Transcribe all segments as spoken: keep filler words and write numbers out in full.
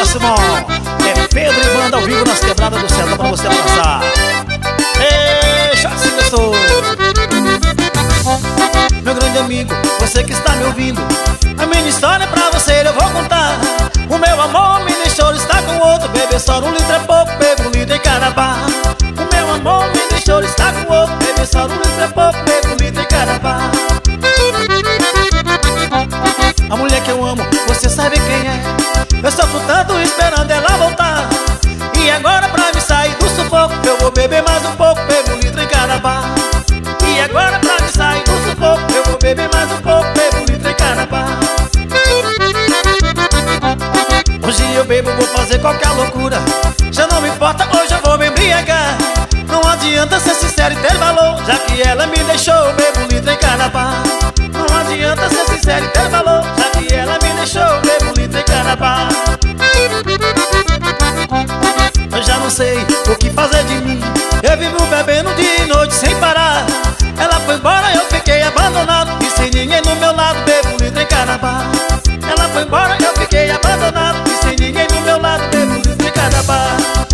próximo é Pedro e Banda ao vivo nas quebradas do Sertão pra você abraçar. Deixa assim, pessoal. Meu grande amigo, você que está me ouvindo, a minha história pra você eu vou contar. O meu amor me deixou estar com outro, beber só um litro é pouco, bebo um litro em cada bar. O meu amor me deixou estar com outro, beber só um litro é pouco, bebo um litro em cada bar. A mulher que eu amo, você sabe quem é. Eu sofro tanto esperando ela voltar. E agora pra me sair do sufoco, eu vou beber mais um pouco, bebo um litro em cada bar. E agora pra me sair do sufoco, eu vou beber mais um pouco, bebo um litro em cada bar. Hoje eu bebo, vou fazer qualquer loucura, já não me importa, hoje eu vou me embriagar. Não adianta ser sincero e ter valor, já que ela me deixou, bebo um litro em cada bar. Não adianta ser sincero e ter valor, já que ela me deixou, bebo um litro em cada bar. Eu já não sei o que fazer de mim, eu vivo bebendo dia e noite sem parar. Ela foi embora, eu fiquei abandonado, e sem ninguém do meu lado, bebo um litro em cada bar. Ela foi embora, eu fiquei abandonado, e sem ninguém do meu lado, bebo um litro em cada bar.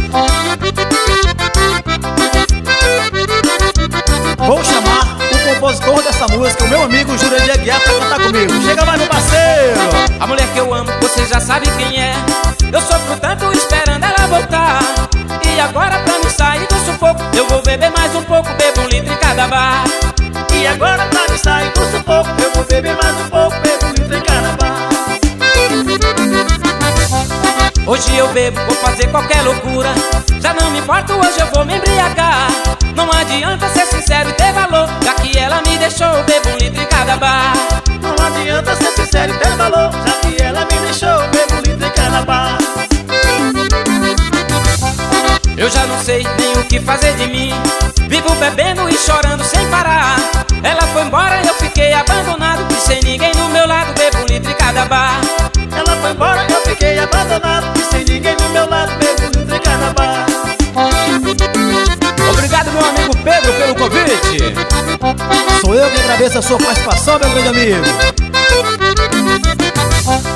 Vou chamar o compositor dessa música, o meu amigo Jurandir Aguiar, pra cantar comigo. Chega mais, meu parceiro. A mulher que eu amo, você já sabe quem é. Eu sofro tanto esperando ela voltar. E agora pra me sair do sufoco, eu vou beber mais um pouco, bebo um litro em cada bar. E agora pra me sair do sufoco, eu vou beber mais um pouco, bebo um litro em cada bar. Hoje eu bebo, vou fazer qualquer loucura, já não me importo, hoje eu vou me embriagar. Não adianta ser sincero e ter valor, já que ela me deixou, bebo um litro em cada bar. Não adianta ser sincero e ter valor, já que ela me deixou, bebo um litro em cada bar. Eu já não sei nem o que fazer de mim, vivo bebendo e chorando sem parar. Ela foi embora, eu fiquei abandonado, e sem ninguém do meu lado, bebo um litro em cada bar. Ela foi embora, eu fiquei abandonado, e sem ninguém do meu lado, bebo um litro em cada bar. Obrigado, meu amigo Pedro, pelo convite. Sou eu que agradeço a sua participação, meu grande amigo.